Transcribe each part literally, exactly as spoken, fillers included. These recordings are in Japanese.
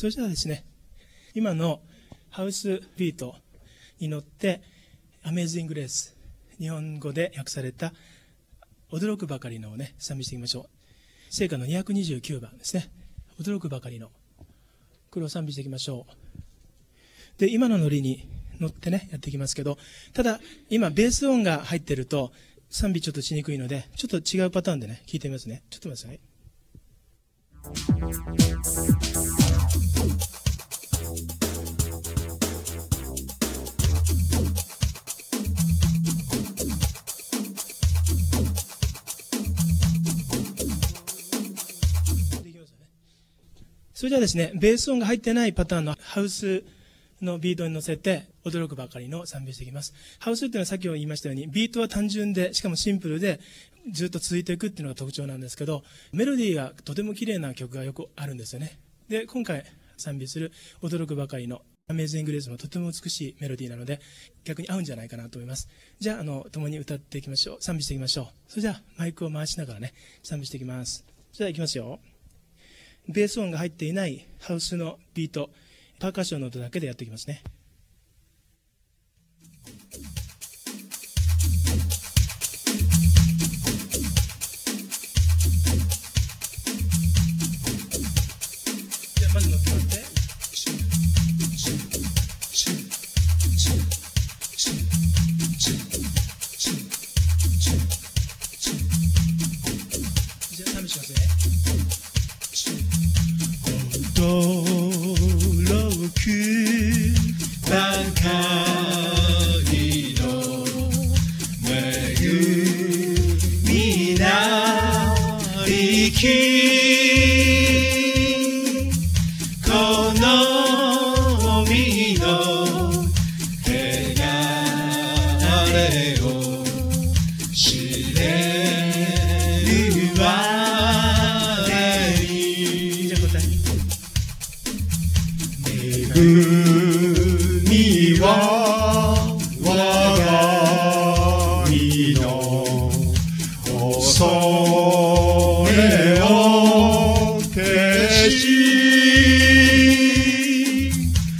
それじゃあですね、今のハウスビートに乗ってアメージング・グレース、日本語で訳された驚くばかりのをね、賛美していきましょう。聖歌のにひゃくにじゅうきゅうばんですね。驚くばかりの。これを賛美していきましょう。で、今のノリに乗ってね、やっていきますけど、ただ、今、ベース音が入ってると、賛美ちょっとしにくいので、ちょっと違うパターンでね、聞いてみますね。ちょっと待ってください。それじゃあですね、ベース音が入ってないパターンのハウスのビートに乗せて驚くばかりの賛美していきます。ハウスっていうのはさっきも言いましたように、ビートは単純で、しかもシンプルで、ずっと続いていくっていうのが特徴なんですけど、メロディーがとても綺麗な曲がよくあるんですよね。で、今回賛美する驚くばかりのアメージング・グレースもとても美しいメロディーなので、逆に合うんじゃないかなと思います。じゃあ、あの、共に歌っていきましょう。賛美していきましょう。それじゃあ、マイクを回しながらね、賛美していきます。じゃあ、いきますよ。ベース音が入っていないハウスのビート、パーカッションの音だけでやっていきますね。じゃあまず乗ってもらって。じゃあ試しますね。驚くばかりの恵みなりきこの身の汚れを知れるわれにじゃあ答え恵みは我が身の恐れを消し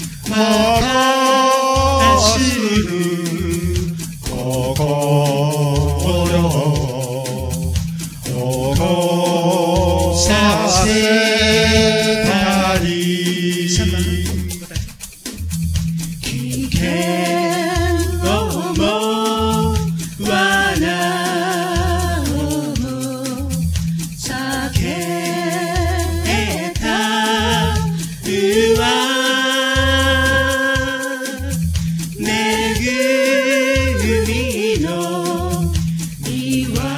正しる心を起こさせたり危険をも罠をも避けたるわ恵みの御業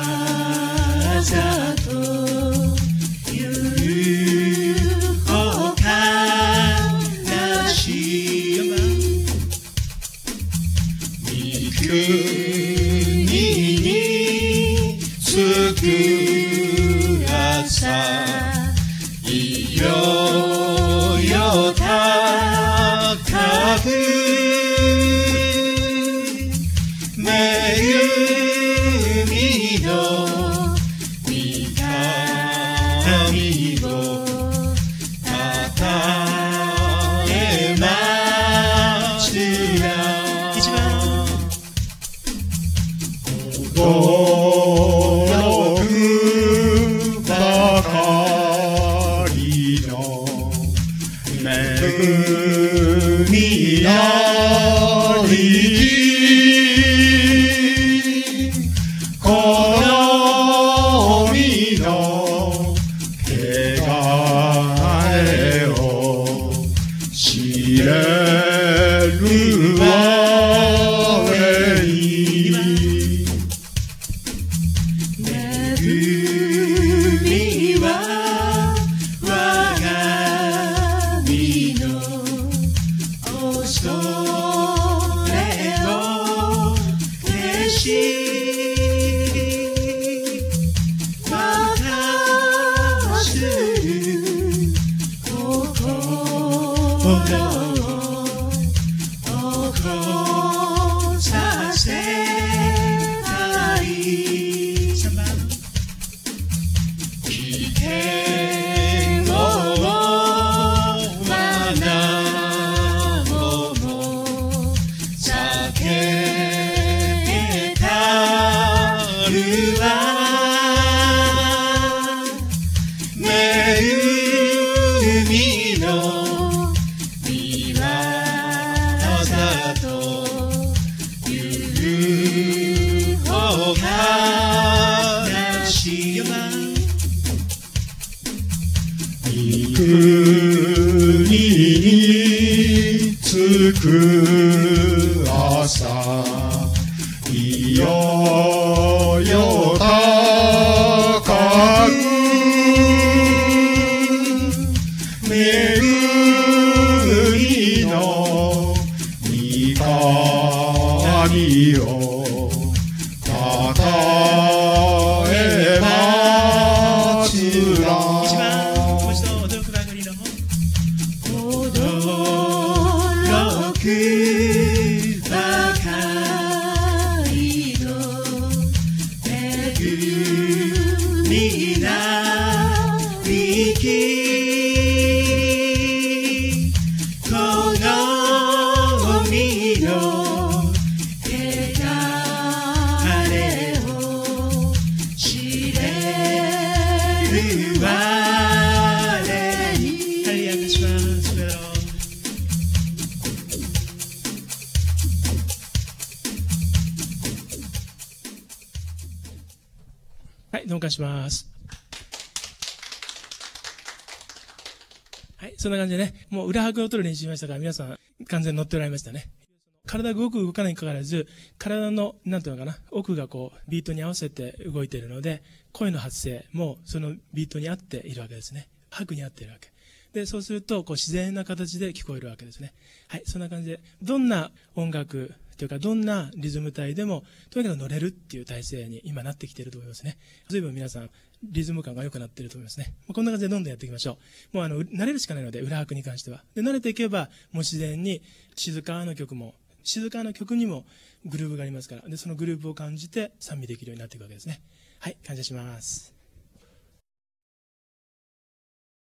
というほからし御国につくらさいよよ高く恵みの御神をたたえますら一番驚くばかりの恵みなりこの身の汚れを知れるわれに恵みは我が身の恐れを消し危険をの見業というお話よば三国に着く朝いよいよ高く巡りの御神をたたえまつら一番もう一度驚くばかりの驚くばかりの恵みなびきこの海の汚れを知れる我にハレルヤ感謝します。はい、どうも感謝します。はい、そんな感じでね、もう裏拍を取る練習しましたから、皆さん完全に乗っておられましたね。体が動く動かないにかかわらず、体の、なんていうのかな、奥がこう、ビートに合わせて動いているので、声の発声もそのビートに合っているわけですね。拍に合っているわけ。で、そうすると、こう、自然な形で聞こえるわけですね。はい、そんな感じで、どんな音楽というか、どんなリズム体でも、とにかく乗れるっていう体制に今なってきていると思いますね。随分皆さん、リズム感が良くなっていると思いますね。こんな感じでどんどんやっていきましょう。もうあの、慣れるしかないので、裏拍に関しては。で、慣れていけば、もう自然に静かな曲も、静かな曲にもグルーヴがありますから、で、そのグルーヴを感じて賛美できるようになっていくわけですね。はい、感謝します。